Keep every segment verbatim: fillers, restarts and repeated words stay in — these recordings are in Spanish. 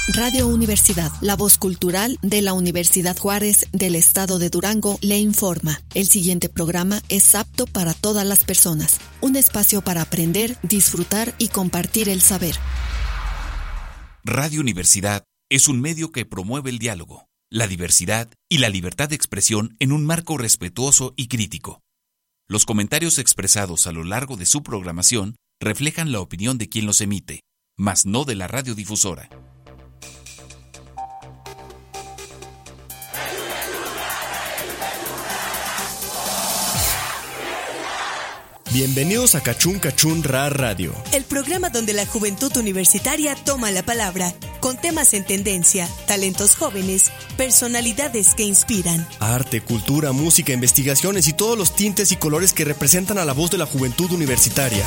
Radio Universidad, la voz cultural de la Universidad Juárez del Estado de Durango, le informa. El siguiente programa es apto para todas las personas. Un espacio para aprender, disfrutar y compartir el saber. Radio Universidad es un medio que promueve el diálogo, la diversidad y la libertad de expresión en un marco respetuoso y crítico. Los comentarios expresados a lo largo de su programación reflejan la opinión de quien los emite, mas no de la radiodifusora. Bienvenidos a Cachún Cachún Ra Radio, el programa donde la juventud universitaria toma la palabra, con temas en tendencia, talentos jóvenes, personalidades que inspiran. Arte, cultura, música, investigaciones y todos los tintes y colores que representan a la voz de la juventud universitaria.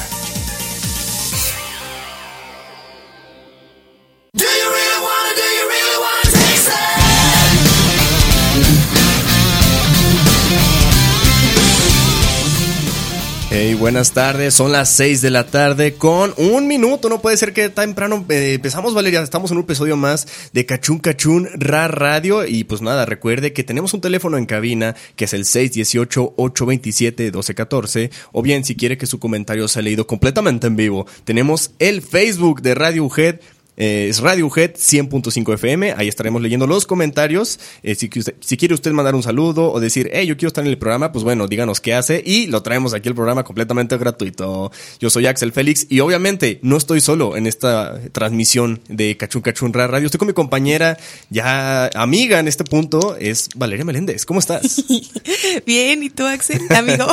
Hey, buenas tardes, son las seis de la tarde con un minuto, no puede ser que temprano eh, empezamos, Valeria, estamos en un episodio más de Cachún Cachún Ra Radio y pues nada, recuerde que tenemos un teléfono en cabina que es el seis uno ocho, ocho dos siete, uno dos uno cuatro o bien si quiere que su comentario sea leído completamente en vivo, tenemos el Facebook de Radio U G E D. Eh, es Radio U G E D cien punto cinco F M, ahí estaremos leyendo los comentarios. Eh, si, si quiere usted mandar un saludo o decir, hey, yo quiero estar en el programa, pues bueno, díganos qué hace y lo traemos aquí al programa completamente gratuito. Yo soy Axel Félix y obviamente no estoy solo en esta transmisión de Cachún Cachún Ra Radio. Estoy con mi compañera, ya amiga en este punto, es Valeria Meléndez. ¿Cómo estás? Bien, ¿y tú, Axel, amigo?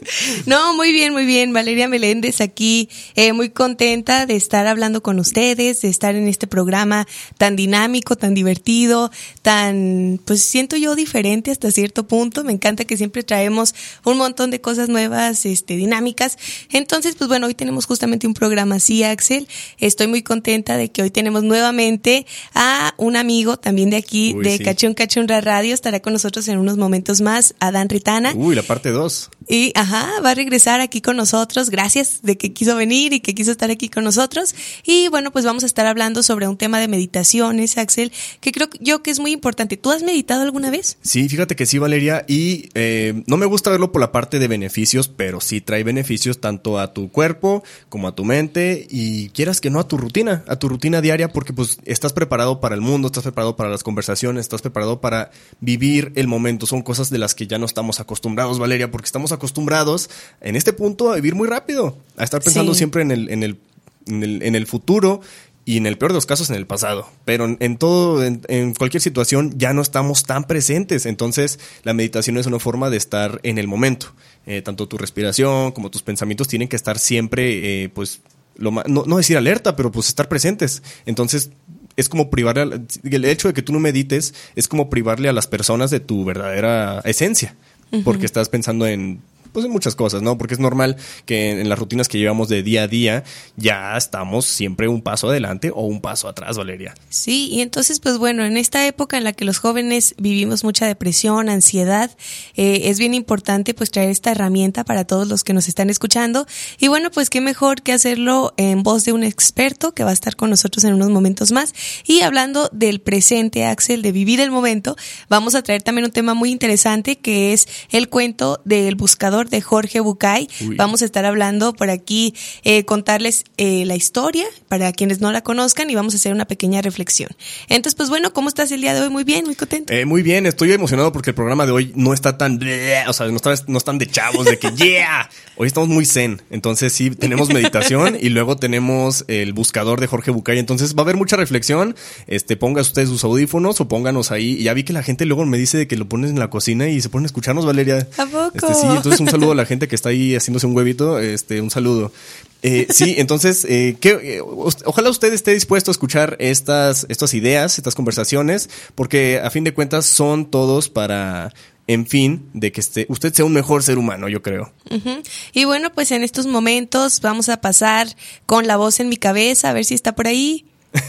No, muy bien, muy bien. Valeria Meléndez aquí, eh, muy contenta de estar hablando con ustedes, de estar en este programa tan dinámico, tan divertido, tan, pues siento yo diferente hasta cierto punto. Me encanta que siempre traemos un montón de cosas nuevas, este, dinámicas. Entonces, pues bueno, hoy tenemos justamente un programa así, Axel. Estoy muy contenta de que hoy tenemos nuevamente a un amigo también de aquí, Uy, de sí. Cachún Cachún Ra Radio. Estará con nosotros en unos momentos más, Adán Ritana. Uy, la parte dos. Y, ajá, va a regresar aquí con nosotros. Gracias de que quiso venir y que quiso estar aquí con nosotros. Y bueno, pues vamos a estar hablando sobre un tema de meditaciones, Axel, que creo yo que es muy importante. ¿Tú has meditado alguna vez? Sí, fíjate que sí, Valeria, y eh, no me gusta verlo por la parte de beneficios, pero sí trae beneficios tanto a tu cuerpo como a tu mente y quieras que no a tu rutina, a tu rutina diaria, porque pues estás preparado para el mundo, estás preparado para las conversaciones, estás preparado para vivir el momento. Son cosas de las que ya no estamos acostumbrados, Valeria, porque estamos acostumbrados en este punto a vivir muy rápido, a estar pensando sí. siempre en el, en el, en el, en el futuro. Y en el peor de los casos en el pasado, pero en, en todo, en, en cualquier situación ya no estamos tan presentes, entonces la meditación es una forma de estar en el momento, eh, tanto tu respiración como tus pensamientos tienen que estar siempre, eh, pues, lo ma- no, no decir alerta, pero pues estar presentes, entonces es como privarle, a, el hecho de que tú no medites es como privarle a las personas de tu verdadera esencia, uh-huh. porque estás pensando en pues en muchas cosas, ¿no? Porque es normal que en, en las rutinas que llevamos de día a día ya estamos siempre un paso adelante o un paso atrás, Valeria. Sí, y entonces, pues bueno, en esta época en la que los jóvenes vivimos mucha depresión, ansiedad, eh, es bien importante pues traer esta herramienta para todos los que nos están escuchando. Y bueno, pues qué mejor que hacerlo en voz de un experto que va a estar con nosotros en unos momentos más. Y hablando del presente, Axel, de vivir el momento, vamos a traer también un tema muy interesante que es el cuento del buscador de Jorge Bucay. Uy. Vamos a estar hablando por aquí, eh, contarles eh, la historia para quienes no la conozcan y vamos a hacer una pequeña reflexión. Entonces, pues bueno, ¿cómo estás el día de hoy? Muy bien, muy contento. Eh, muy bien, estoy emocionado porque el programa de hoy no está tan, o sea, no, está, no están de chavos, de que yeah, hoy estamos muy zen, entonces sí, tenemos meditación y luego tenemos el buscador de Jorge Bucay, entonces va a haber mucha reflexión, este, ponga usted sus audífonos o pónganos ahí, y ya vi que la gente luego me dice de que lo pones en la cocina y se ponen a escucharnos, Valeria. ¿A poco? Este, sí, entonces un saludo a la gente que está ahí haciéndose un huevito, este, un saludo. Eh, sí, entonces, eh, que, eh, ojalá usted esté dispuesto a escuchar estas, estas ideas, estas conversaciones, porque a fin de cuentas son todos para, en fin, de que esté, usted sea un mejor ser humano, yo creo. Uh-huh. Y bueno, pues en estos momentos vamos a pasar con La Voz en mi Cabeza, a ver si está por ahí.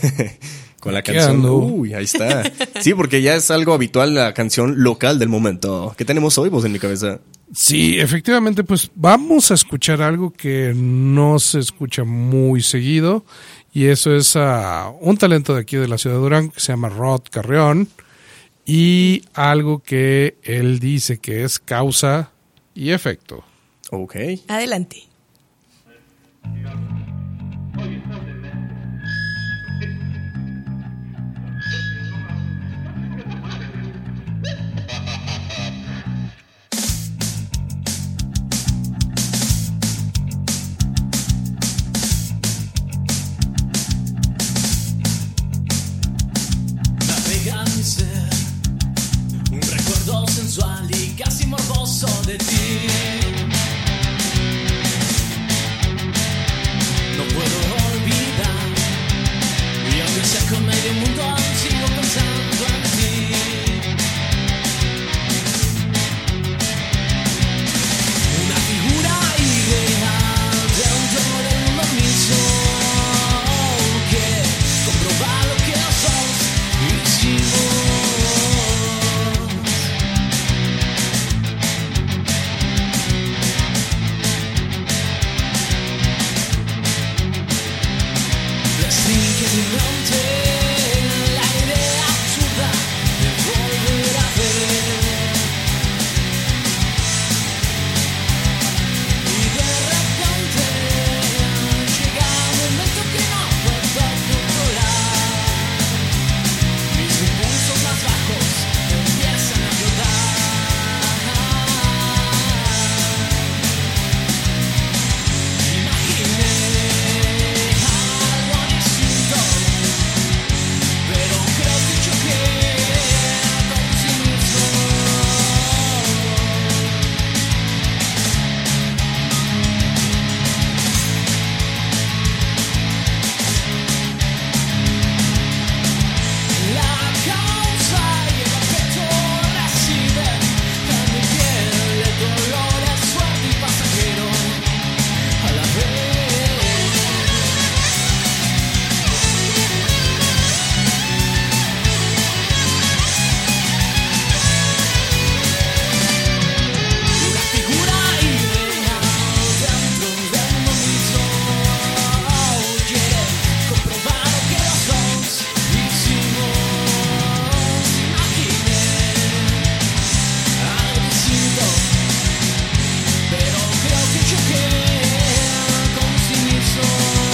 Con la canción. Uy, ahí está. Sí, porque ya es algo habitual la canción local del momento. ¿Qué tenemos hoy, Voz en mi Cabeza? Sí, efectivamente, pues vamos a escuchar algo que no se escucha muy seguido Y eso es uh, un talento de aquí de la ciudad de Durango que se llama Rod Carreón. Y algo que él dice que es causa y efecto. Ok. Adelante. Un recuerdo sensual y casi morboso de ti. No puedo olvidar, y aunque sea con medio mundo aún sigo pensando en ti. Una figura ideal dentro del mundo mismo, que comproba lo que sos hicimos. Restringe mi mente la idea absurda de volver a ver. Y de repente llega un momento que no puedo controlar. Mis impulsos más bajos empiezan a flotar. Imaginé algo distinto, pero creo que choqué con sí mismo. La causa y el efecto residen en mi piel. El dolor es fuerte y pasajero a la vez. Una figura ideal dentro del mundo mismo, quiere comprobar lo que los dos hicimos. Imaginé algo distinto, pero creo que choqué con sí mismo.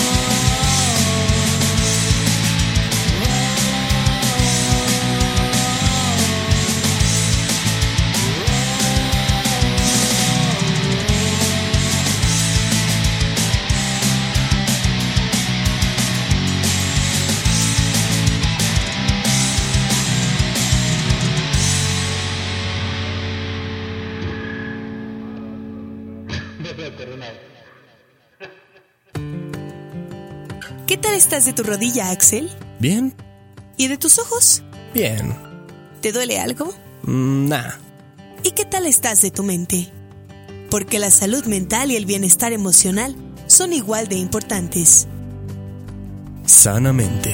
¿Qué tal estás de tu rodilla, Axel? Bien, ¿Y de tus ojos? bien. ¿Te duele algo? Mm, nah. ¿Y qué tal estás de tu mente? Porque la salud mental y el bienestar emocional son igual de importantes. Sanamente.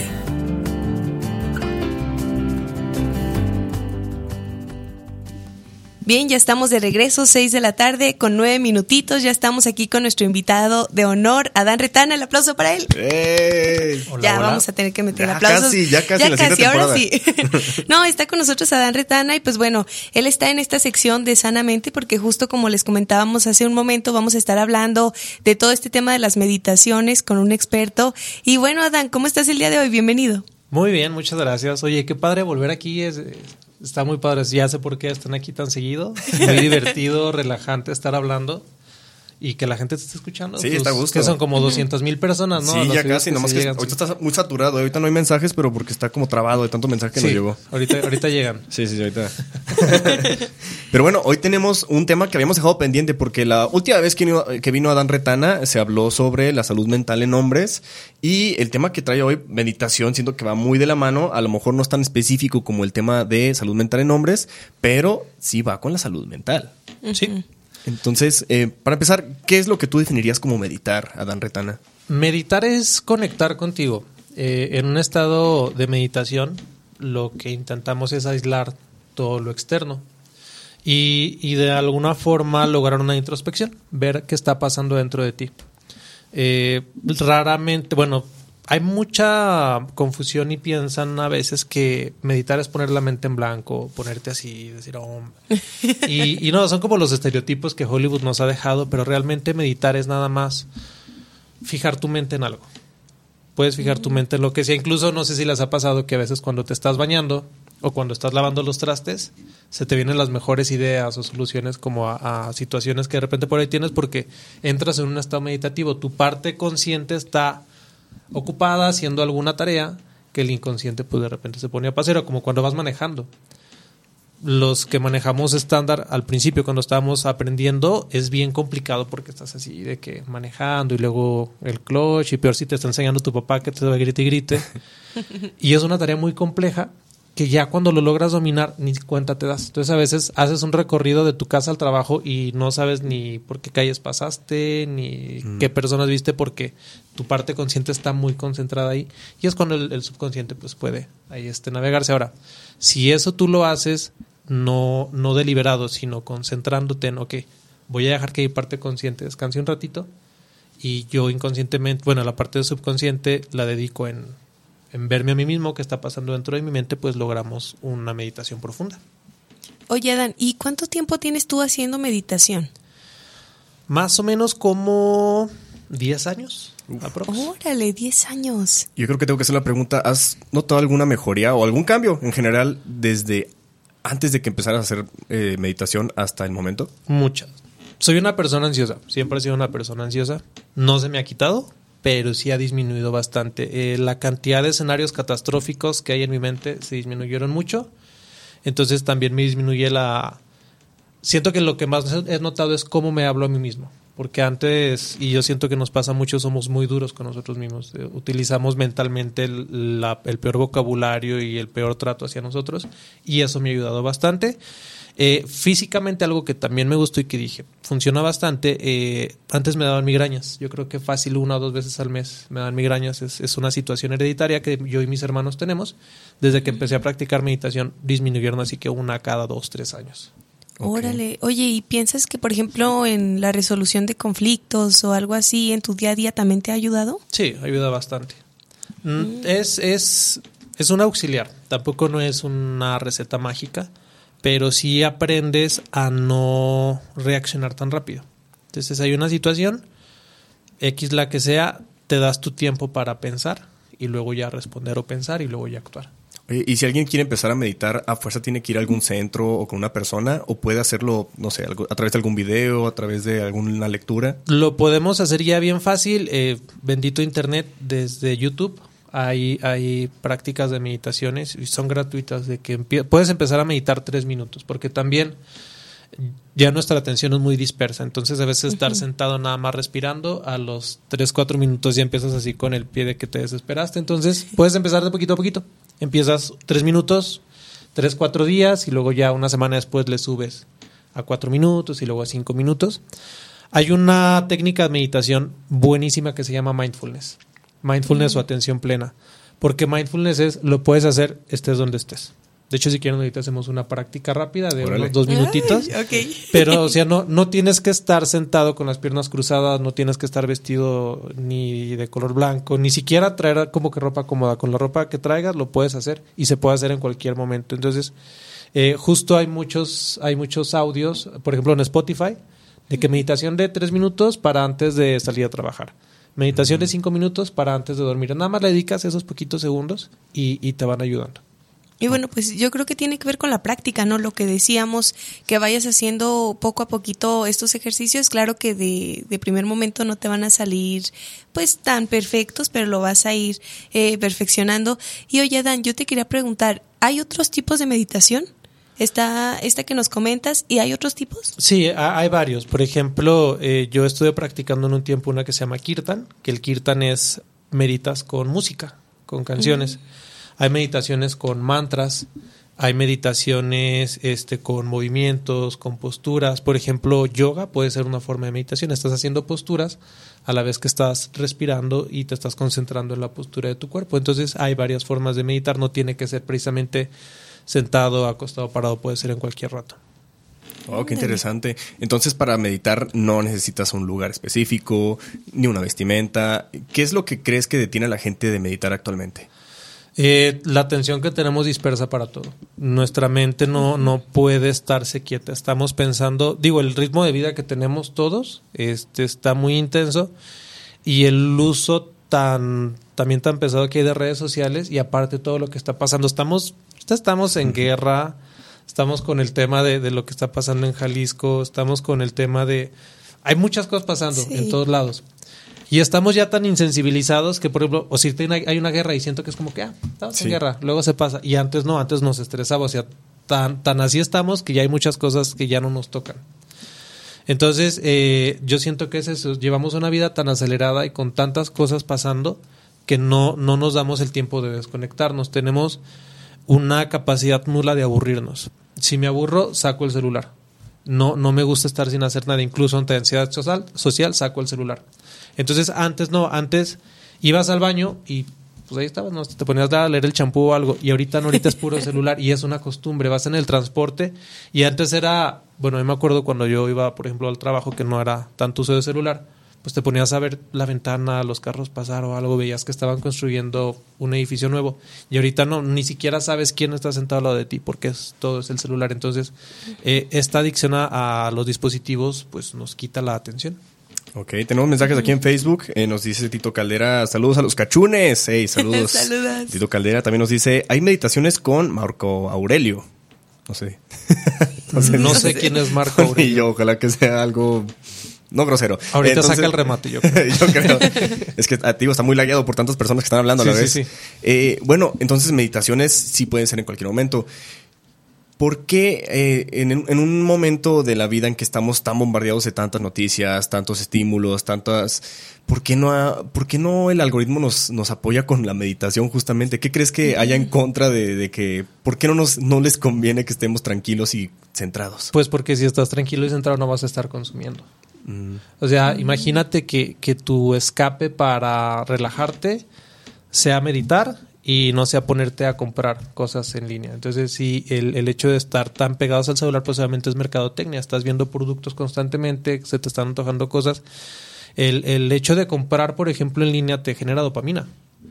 Bien, ya estamos de regreso, seis de la tarde con nueve minutitos. Ya estamos aquí con nuestro invitado de honor, Adán Retana. El aplauso para él. ¡Ey! Hola, ya hola. vamos a tener que meter Ya aplausos. casi, ya casi Ya la casi, siguiente ahora sí. No, está con nosotros Adán Retana y pues bueno, él está en esta sección de Sanamente porque justo como les comentábamos hace un momento vamos a estar hablando de todo este tema de las meditaciones con un experto. Y bueno, Adán, ¿cómo estás el día de hoy? Bienvenido. Muy bien, muchas gracias. Oye, qué padre volver aquí. Es, está muy padre. Ya sé por qué están aquí tan seguido. Muy divertido, relajante estar hablando y que la gente te esté escuchando. Sí, Pues, está a gusto. que son como doscientas mil personas, ¿no? A Sí, los ya videos casi, que nomás se que llegan, ahorita sí. está muy saturado. Ahorita no hay mensajes, pero porque está como trabado de tanto mensaje que Sí, nos llegó. ahorita, ahorita llegan. Sí, sí, sí, ahorita. Pero bueno, hoy tenemos un tema que habíamos dejado pendiente porque la última vez que vino, que vino Adán Retana se habló sobre la salud mental en hombres y el tema que trae hoy, meditación, siento que va muy de la mano. A lo mejor no es tan específico como el tema de salud mental en hombres, pero sí va con la salud mental. Sí. Entonces, eh, para empezar, ¿qué es lo que tú definirías como meditar, Adán Retana? Meditar es conectar contigo. Eh, en un estado de meditación, lo que intentamos es aislar todo lo externo y, y de alguna forma lograr una introspección, ver qué está pasando dentro de ti. Eh, raramente, bueno, hay mucha confusión y piensan a veces que meditar es poner la mente en blanco, ponerte así y decir, oh. y, y no, son como los estereotipos que Hollywood nos ha dejado, pero realmente meditar es nada más fijar tu mente en algo. Puedes fijar tu mente en lo que sea. Incluso no sé si les ha pasado que a veces cuando te estás bañando o cuando estás lavando los trastes, se te vienen las mejores ideas o soluciones como a, a situaciones que de repente por ahí tienes porque entras en un estado meditativo. Tu parte consciente está ocupada haciendo alguna tarea que el inconsciente pues de repente se pone a paseo, como cuando vas manejando. Los que manejamos estándar al principio cuando estábamos aprendiendo es bien complicado porque estás así de que manejando y luego el clutch y peor si te está enseñando tu papá que te va a grite y grite y es una tarea muy compleja que ya cuando lo logras dominar ni cuenta te das. Entonces a veces haces un recorrido de tu casa al trabajo y no sabes ni por qué calles pasaste ni mm. qué personas viste porque tu parte consciente está muy concentrada ahí y es cuando el, el subconsciente pues puede ahí este navegarse. Ahora, si eso tú lo haces no, no deliberado, sino concentrándote en, ok, voy a dejar que mi parte consciente descanse un ratito y yo inconscientemente, bueno, la parte del subconsciente la dedico en, en verme a mí mismo, qué está pasando dentro de mi mente, pues logramos una meditación profunda. Oye, Adán, ¿y cuánto tiempo tienes tú haciendo meditación? Más o menos como diez años. Órale, diez años. Yo creo que tengo que hacer la pregunta, ¿has notado alguna mejoría o algún cambio en general desde antes de que empezaras a hacer eh, meditación hasta el momento? Muchas. Soy una persona ansiosa, siempre he sido una persona ansiosa. No se me ha quitado, pero sí ha disminuido bastante. Eh, la cantidad de escenarios catastróficos que hay en mi mente se disminuyeron mucho. Entonces también me disminuye la... Siento que lo que más he notado es cómo me hablo a mí mismo. Porque antes, y yo siento que nos pasa mucho, somos muy duros con nosotros mismos. Eh, utilizamos mentalmente el, la, el peor vocabulario y el peor trato hacia nosotros. Y eso me ha ayudado bastante. Eh, físicamente algo que también me gustó y que dije, funciona bastante. Eh, antes me daban migrañas. Yo creo que fácil una o dos veces al mes me dan migrañas. Es, es una situación hereditaria que yo y mis hermanos tenemos. Desde que empecé a practicar meditación disminuyeron así que una cada dos, tres años. Okay. Órale. Oye, ¿y piensas que, por ejemplo, en la resolución de conflictos o algo así en tu día a día también te ha ayudado? Sí, ayuda bastante. Mm. Es, es, es un auxiliar. Tampoco no es una receta mágica, pero sí aprendes a no reaccionar tan rápido. Entonces hay una situación, X la que sea, te das tu tiempo para pensar y luego ya responder o pensar y luego ya actuar. Oye, y si alguien quiere empezar a meditar, ¿a fuerza tiene que ir a algún centro o con una persona? ¿O puede hacerlo, no sé, a través de algún video, a través de alguna lectura? Lo podemos hacer ya bien fácil. Eh, bendito internet, desde YouTube hay, hay prácticas de meditaciones y son gratuitas. De que empie- puedes empezar a meditar tres minutos, porque también ya nuestra atención es muy dispersa. Entonces a veces estar uh-huh. sentado nada más respirando, a los tres, cuatro minutos ya empiezas así con el pie de que te desesperaste. Entonces puedes empezar de poquito a poquito. Empiezas tres minutos, tres, cuatro días y luego ya una semana después le subes a cuatro minutos y luego a cinco minutos. Hay una técnica de meditación buenísima que se llama mindfulness. Mindfulness uh-huh. o atención plena. Porque mindfulness es, lo puedes hacer estés donde estés. De hecho, si quieren, ahorita hacemos una práctica rápida de Órale. unos dos minutitos. Ay, okay. Pero, o sea, no, no tienes que estar sentado con las piernas cruzadas, no tienes que estar vestido ni de color blanco, ni siquiera traer como que ropa cómoda. Con la ropa que traigas lo puedes hacer y se puede hacer en cualquier momento. Entonces, eh, justo hay muchos, hay muchos audios, por ejemplo, en Spotify, de que meditación de tres minutos para antes de salir a trabajar. Meditación de cinco minutos para antes de dormir. Nada más le dedicas esos poquitos segundos y, y te van ayudando. Y bueno, pues yo creo que tiene que ver con la práctica, ¿no? Lo que decíamos, que vayas haciendo poco a poquito estos ejercicios. Claro que de, de primer momento no te van a salir pues tan perfectos, pero lo vas a ir eh, perfeccionando. Y oye, Dan, yo te quería preguntar, ¿hay otros tipos de meditación? Está esta que nos comentas, ¿y hay otros tipos? Sí, hay varios. Por ejemplo, eh, yo estuve practicando en un tiempo una que se llama Kirtan, que el Kirtan es meditas con música, con canciones. Uh-huh. Hay meditaciones con mantras, hay meditaciones este, con movimientos, con posturas. Por ejemplo, yoga puede ser una forma de meditación. Estás haciendo posturas a la vez que estás respirando y te estás concentrando en la postura de tu cuerpo. Entonces hay varias formas de meditar. No tiene que ser precisamente sentado, acostado, parado. Puede ser en cualquier rato. Oh, qué interesante. Entonces, para meditar no necesitas un lugar específico, ni una vestimenta. ¿Qué es lo que crees que detiene a la gente de meditar actualmente? Eh, la atención que tenemos dispersa para todo. Nuestra mente no, no puede estarse quieta. Estamos pensando, digo, el ritmo de vida que tenemos todos este, está muy intenso y el uso tan también tan pesado que hay de redes sociales y aparte todo lo que está pasando. Estamos, estamos en guerra, estamos con el tema de, de lo que está pasando en Jalisco, estamos con el tema de... Hay muchas cosas pasando sí. en todos lados. Y estamos ya tan insensibilizados que, por ejemplo, o si hay una guerra y siento que es como que, ah, estamos sí. en guerra, luego se pasa. Y antes no, antes nos estresaba. O sea, tan, tan así estamos que ya hay muchas cosas que ya no nos tocan. Entonces, eh, yo siento que es eso. Llevamos una vida tan acelerada y con tantas cosas pasando que no, no nos damos el tiempo de desconectarnos. Tenemos una capacidad nula de aburrirnos. Si me aburro, saco el celular. No, no me gusta estar sin hacer nada. Incluso ante ansiedad social, social saco el celular. Entonces, antes no, antes ibas al baño y pues ahí estabas, ¿no? Te ponías a leer el champú o algo, y ahorita no, ahorita es puro celular y es una costumbre. Vas en el transporte y antes era, bueno, yo me acuerdo cuando yo iba, por ejemplo, al trabajo, que no era tanto uso de celular, pues te ponías a ver la ventana, los carros pasar o algo, veías que estaban construyendo un edificio nuevo y ahorita no, ni siquiera sabes quién está sentado al lado de ti porque es, todo es el celular. Entonces, eh, esta adicción a, a los dispositivos pues nos quita la atención. Ok, tenemos mensajes aquí en Facebook. Eh, nos dice Tito Caldera, saludos a los cachunes. Hey, saludos. Saludos. Tito Caldera también nos dice, hay meditaciones con Marco Aurelio. No sé. no sé, no sé quién es Marco Aurelio. Y yo, ojalá que sea algo no grosero. Ahorita Entonces, saca el remate, yo creo. yo creo. Es que, tío, está muy lagueado por tantas personas que están hablando a la sí, vez. Sí, sí. Eh, bueno, entonces meditaciones sí pueden ser en cualquier momento. ¿Por qué eh, en, en un momento de la vida en que estamos tan bombardeados de tantas noticias, tantos estímulos, tantas... ¿Por qué no, ha, por qué no el algoritmo nos, nos apoya con la meditación justamente? ¿Qué crees que haya en contra de, de que... ¿Por qué no, nos, no les conviene que estemos tranquilos y centrados? Pues porque si estás tranquilo y centrado no vas a estar consumiendo. Mm. O sea, mm. imagínate que, que tu escape para relajarte sea meditar y no sea ponerte a comprar cosas en línea. Entonces, sí, el, el hecho de estar tan pegados al celular, pues obviamente es mercadotecnia. Estás viendo productos constantemente, se te están antojando cosas. El, el hecho de comprar, por ejemplo, en línea te genera dopamina.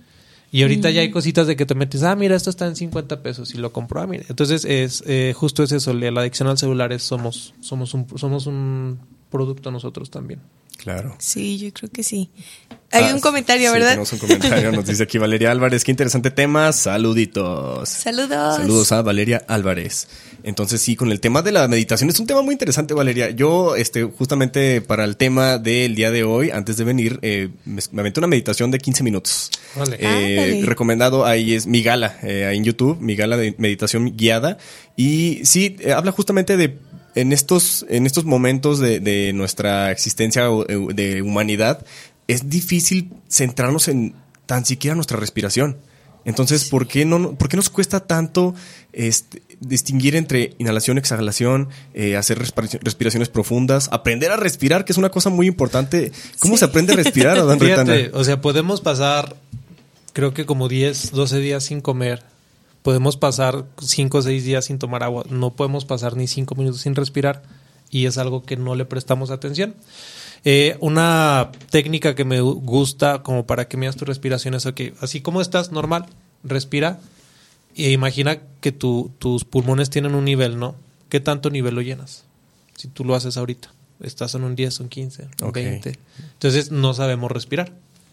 Y ahorita mm. ya hay cositas de que te metes, ah, mira, esto está en cincuenta pesos y lo compro, ah, mira. Entonces, es eh, justo es eso, la adicción al celular es somos, somos, un, somos un producto nosotros también. Claro. Sí, yo creo que sí. Hay ah, un comentario, sí, ¿verdad? Tenemos un comentario, nos dice aquí Valeria Álvarez. Qué interesante tema, saluditos. Saludos. Saludos a Valeria Álvarez. Entonces sí, con el tema de la meditación, es un tema muy interesante, Valeria. Yo, este, justamente para el tema del día de hoy, antes de venir, eh, me, me aventé una meditación de quince minutos. Vale. Eh, ah, recomendado, ahí es mi gala, eh, ahí en YouTube, mi gala de meditación guiada. Y sí, eh, habla justamente de En estos, en estos momentos de, de nuestra existencia de humanidad, es difícil centrarnos en tan siquiera nuestra respiración. Entonces, ¿por qué no, por qué nos cuesta tanto este, distinguir entre inhalación, exhalación, eh, hacer respiraci- respiraciones profundas, aprender a respirar, que es una cosa muy importante? ¿Cómo sí. se aprende a respirar, Adán Retana? Fíjate, o sea, podemos pasar, creo que como diez, doce días sin comer. Podemos pasar cinco o seis días sin tomar agua. No podemos pasar ni cinco minutos sin respirar y es algo que no le prestamos atención. Eh, una técnica que me gusta como para que midas tu respiración es que, así como estás normal, respira e imagina que tu, tus pulmones tienen un nivel, ¿no? ¿Qué tanto nivel lo llenas? Si tú lo haces ahorita, estás en un diez, un quince, un okay. veinte. Entonces no sabemos respirar.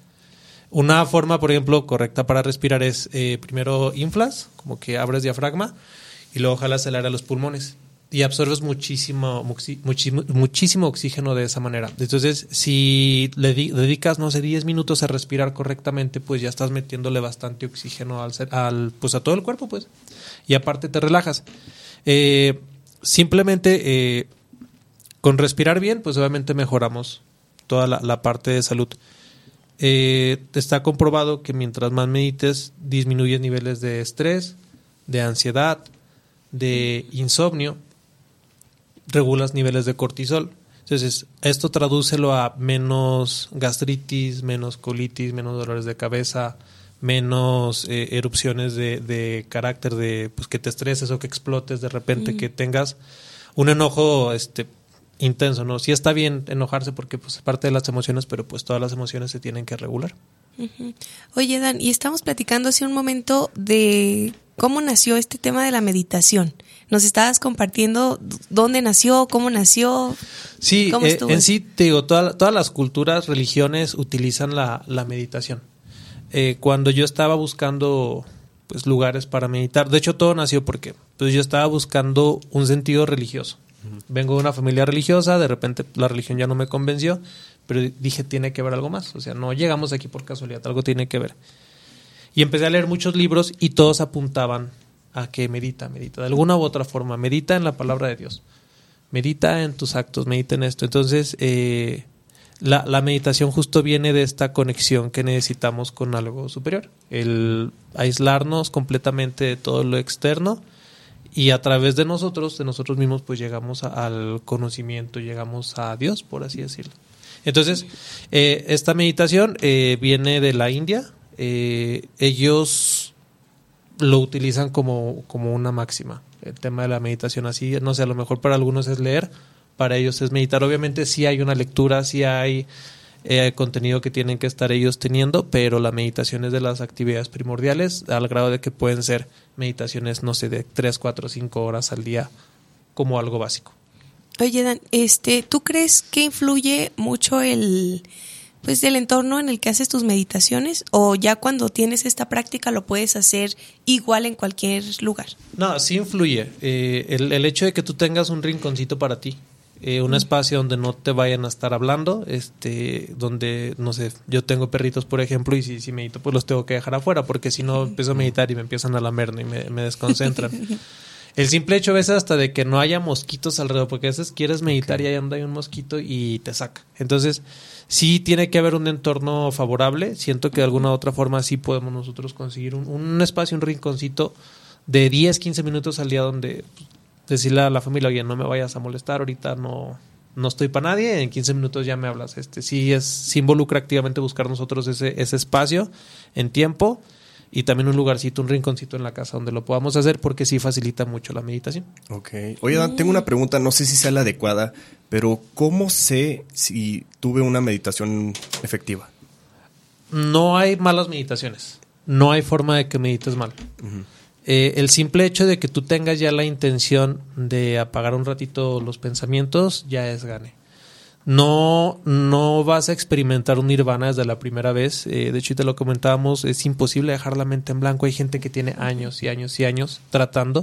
Una forma, por ejemplo, correcta para respirar es eh, primero inflas, como que abres diafragma y luego jalas el aire a los pulmones y absorbes muchísimo, muchísimo, muchísimo oxígeno de esa manera. Entonces, si le di- dedicas, no sé, diez minutos a respirar correctamente, pues ya estás metiéndole bastante oxígeno al, al pues a todo el cuerpo, pues. Y aparte te relajas. Eh, simplemente eh, con respirar bien, pues obviamente mejoramos toda la, la parte de salud. Eh, está comprobado que mientras más medites disminuyes niveles de estrés, de ansiedad, de insomnio, regulas niveles de cortisol. Entonces, esto tradúcelo a menos gastritis, menos colitis, menos dolores de cabeza, menos eh, erupciones de, de carácter, de pues que te estreses o que explotes de repente, mm. que tengas un enojo este intenso, ¿no? Sí está bien enojarse porque pues es parte de las emociones, pero pues todas las emociones se tienen que regular. Uh-huh. Oye, Dan, y estamos platicando hace un momento de cómo nació este tema de la meditación. Nos estabas compartiendo dónde nació, cómo nació. Sí, ¿Cómo eh, estuvo? en sí, te digo, toda- todas las culturas, religiones utilizan la, la meditación. Eh, cuando yo estaba buscando pues lugares para meditar, de hecho todo nació porque pues yo estaba buscando un sentido religioso. Uh-huh. Vengo de una familia religiosa, de repente la religión ya no me convenció, pero dije, tiene que haber algo más. O sea, no llegamos aquí por casualidad, algo tiene que ver. Y empecé a leer muchos libros y todos apuntaban a que medita, medita, de alguna u otra forma, medita en la palabra de Dios, medita en tus actos, medita en esto. Entonces, eh, la, la meditación justo viene de esta conexión que necesitamos con algo superior, el aislarnos completamente de todo lo externo y a través de nosotros, de nosotros mismos, pues llegamos a, al conocimiento, llegamos a Dios, por así decirlo. Entonces, eh, esta meditación eh, viene de la India. Eh, ellos lo utilizan como, como una máxima, el tema de la meditación. Así, no sé, a lo mejor para algunos es leer, para ellos es meditar. Obviamente sí hay una lectura, sí hay eh, contenido que tienen que estar ellos teniendo, pero la meditación es de las actividades primordiales, al grado de que pueden ser meditaciones, no sé, de tres, cuatro, cinco horas al día como algo básico. Oye, Dan, este, ¿tú crees que influye mucho el, pues, del entorno en el que haces tus meditaciones? ¿O ya cuando tienes esta práctica lo puedes hacer igual en cualquier lugar? No, sí influye. Eh, el, el hecho de que tú tengas un rinconcito para ti, eh, un mm. espacio donde no te vayan a estar hablando, este, donde, no sé, yo tengo perritos, por ejemplo, y si, si medito, pues los tengo que dejar afuera, porque si no empiezo a meditar y me empiezan a lamer, ¿no? y me, me desconcentran. El simple hecho a veces hasta de que no haya mosquitos alrededor, porque a veces quieres meditar okay. y ahí anda hay un mosquito y te saca. Entonces, sí tiene que haber un entorno favorable. Siento que de alguna u otra forma sí podemos nosotros conseguir un, un espacio, un rinconcito de diez, quince minutos al día donde pues, decirle a la familia, oye, no me vayas a molestar, ahorita no, no estoy para nadie, en quince minutos ya me hablas. Este, sí, es, sí involucra activamente buscar nosotros ese, ese espacio en tiempo. Y también un lugarcito, un rinconcito en la casa donde lo podamos hacer, porque sí facilita mucho la meditación. Ok. Oye, Dan, tengo una pregunta, no sé si sea la adecuada, pero ¿cómo sé si tuve una meditación efectiva? No hay malas meditaciones. No hay forma de que medites mal. Uh-huh. Eh, el simple hecho de que tú tengas ya la intención de apagar un ratito los pensamientos, ya es gane. No, no vas a experimentar un nirvana desde la primera vez. Eh, de hecho, te lo comentábamos, es imposible dejar la mente en blanco. Hay gente que tiene años y años y años tratando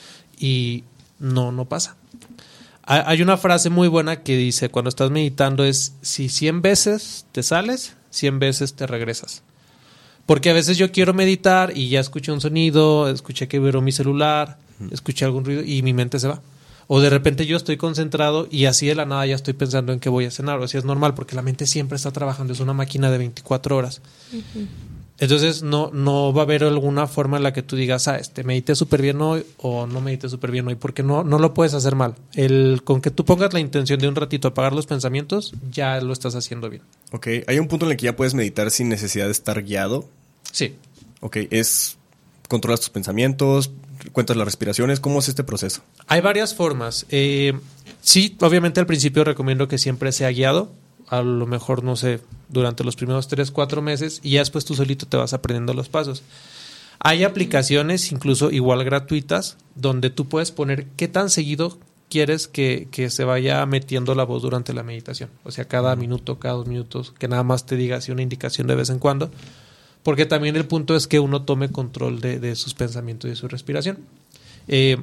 y no, no pasa. Hay una frase muy buena que dice, cuando estás meditando es, si cien veces te sales, cien veces te regresas. Porque a veces yo quiero meditar y ya escuché un sonido, escuché que vibró mi celular, escuché algún ruido y mi mente se va. O de repente yo estoy concentrado y así de la nada ya estoy pensando en qué voy a cenar. O sea, es normal porque la mente siempre está trabajando. Es una máquina de veinticuatro horas. Uh-huh. Entonces no, no va a haber alguna forma en la que tú digas, ah, este, medité súper bien hoy o no medité súper bien hoy. Porque no, no lo puedes hacer mal. El, con que tú pongas la intención de un ratito apagar los pensamientos, ya lo estás haciendo bien. Ok. ¿Hay un punto en el que ya puedes meditar sin necesidad de estar guiado? Sí. Ok. Es... ¿Controlas tus pensamientos? ¿Cuentas las respiraciones? ¿Cómo es este proceso? Hay varias formas. Eh, sí, obviamente al principio recomiendo que siempre sea guiado. A lo mejor, no sé, durante los primeros tres, cuatro meses y ya después tú solito te vas aprendiendo los pasos. Hay aplicaciones, incluso igual gratuitas, donde tú puedes poner qué tan seguido quieres que, que se vaya metiendo la voz durante la meditación. O sea, cada minuto, cada dos minutos, que nada más te diga así una indicación de vez en cuando. Porque también el punto es que uno tome control de, de sus pensamientos y de su respiración. Eh,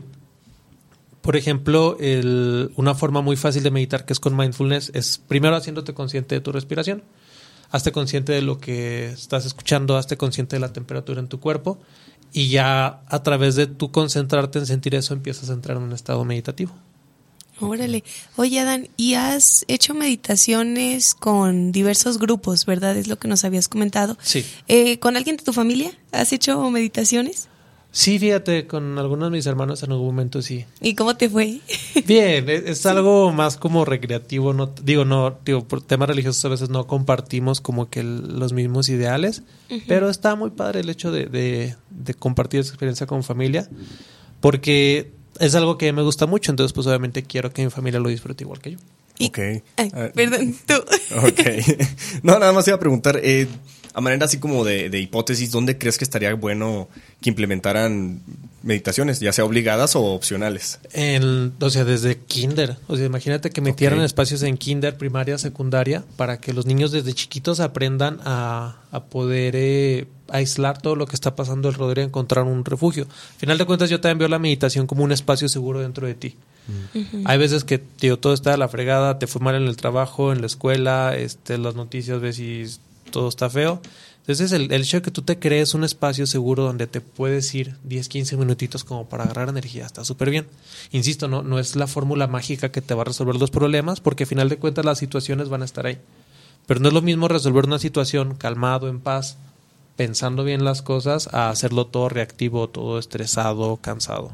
por ejemplo, el, una forma muy fácil de meditar que es con mindfulness es primero haciéndote consciente de tu respiración. Hazte consciente de lo que estás escuchando, hazte consciente de la temperatura en tu cuerpo y ya a través de tu concentrarte en sentir eso empiezas a entrar en un estado meditativo. Órale. Oye, Adán, ¿y has hecho meditaciones con diversos grupos, verdad? Es lo que nos habías comentado. Sí. Eh, ¿Con alguien de tu familia has hecho meditaciones? Sí, fíjate, con algunos de mis hermanos en algún momento sí. ¿Y cómo te fue? Bien, es, es sí. algo más como recreativo. No, digo, no, digo, por temas religiosos a veces no compartimos como que el, los mismos ideales, uh-huh. pero está muy padre el hecho de, de, de compartir esa experiencia con familia, porque es algo que me gusta mucho, entonces pues obviamente quiero que mi familia lo disfrute igual que yo. Y- Ok. Ay, Ah, perdón, tú. Ok. No, nada más iba a preguntar, eh, a manera así como de, de hipótesis, ¿dónde crees que estaría bueno que implementaran meditaciones, ya sea obligadas o opcionales? En- o sea, desde kinder. O sea, imagínate que metieran Ok. espacios en kinder, primaria, secundaria, para que los niños desde chiquitos aprendan a, a poder eh, aislar todo lo que está pasando alrededor y encontrar un refugio. Al final de cuentas, yo también veo la meditación como un espacio seguro dentro de ti. Hay veces que, tío, todo está a la fregada, te fue mal en el trabajo, en la escuela, este, las noticias, ves si todo está feo. Entonces, el, el hecho de que tú te crees un espacio seguro donde te puedes ir diez, quince minutitos como para agarrar energía, está súper bien. Insisto, no, no es la fórmula mágica que te va a resolver los problemas, porque al final de cuentas las situaciones van a estar ahí. Pero no es lo mismo resolver una situación calmado, en paz, pensando bien las cosas, a hacerlo todo reactivo, todo estresado, cansado.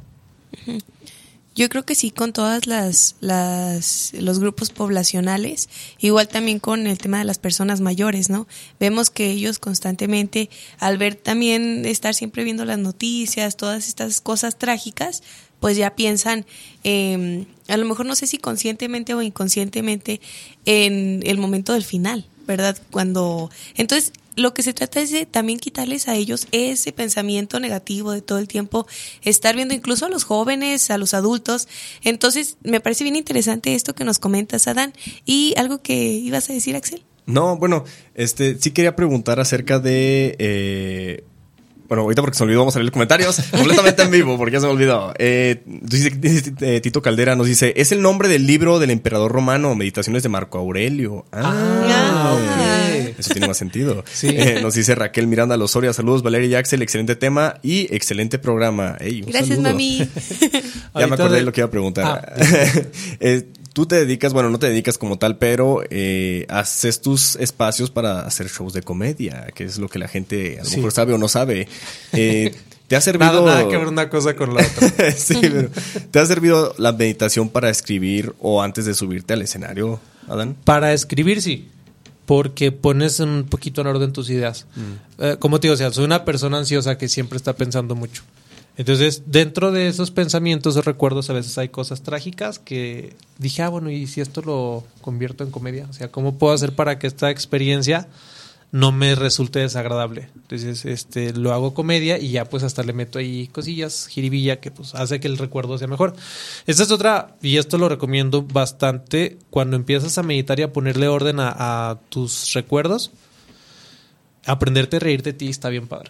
Yo creo que sí, con todas las, las los grupos poblacionales, igual también con el tema de las personas mayores, ¿no? Vemos que ellos constantemente, al ver también estar siempre viendo las noticias, todas estas cosas trágicas, pues ya piensan, eh, a lo mejor no sé si conscientemente o inconscientemente, en el momento del final, ¿verdad? Cuando, entonces, lo que se trata es de también quitarles a ellos ese pensamiento negativo de todo el tiempo, estar viendo incluso a los jóvenes, a los adultos. Entonces, me parece bien interesante esto que nos comentas, Adán. ¿Y algo que ibas a decir, Axel? No, bueno, este sí quería preguntar acerca de... eh, bueno, ahorita porque se me olvidó, vamos a leer los comentarios completamente en vivo, porque ya se me olvidó. Eh, dice, dice, eh, Tito Caldera nos dice, es el nombre del libro del emperador romano, Meditaciones de Marco Aurelio. Ah, Ah. ok. Eso tiene más sentido. Sí. Eh, nos dice Raquel Miranda Lozoria, saludos Valeria y Axel, excelente tema y excelente programa. Ey, un Gracias, saludo. mami. Ya me Ahorita acordé de de- lo que iba a preguntar. Ah. Eh, tú te dedicas, bueno, no te dedicas como tal, pero eh, haces tus espacios para hacer shows de comedia, que es lo que la gente a lo Sí. mejor sabe o no sabe. Eh, ¿Te ha servido? Nada, nada que ver una cosa con la otra. Sí, pero ¿te ha servido la meditación para escribir o antes de subirte al escenario, Adán? Para escribir, sí. Porque pones un poquito en orden tus ideas. Eh, como te digo, o sea, soy una persona ansiosa que siempre está pensando mucho. Entonces, dentro de esos pensamientos o recuerdos, a veces hay cosas trágicas que dije, ah, bueno, ¿y si esto lo convierto en comedia? O sea, ¿cómo puedo hacer para que esta experiencia no me resulte desagradable? Entonces, este, lo hago comedia y ya pues hasta le meto ahí cosillas, jiribilla, que pues hace que el recuerdo sea mejor. Esta es otra, y esto lo recomiendo bastante, cuando empiezas a meditar y a ponerle orden a, a tus recuerdos, aprenderte a reírte de ti está bien padre.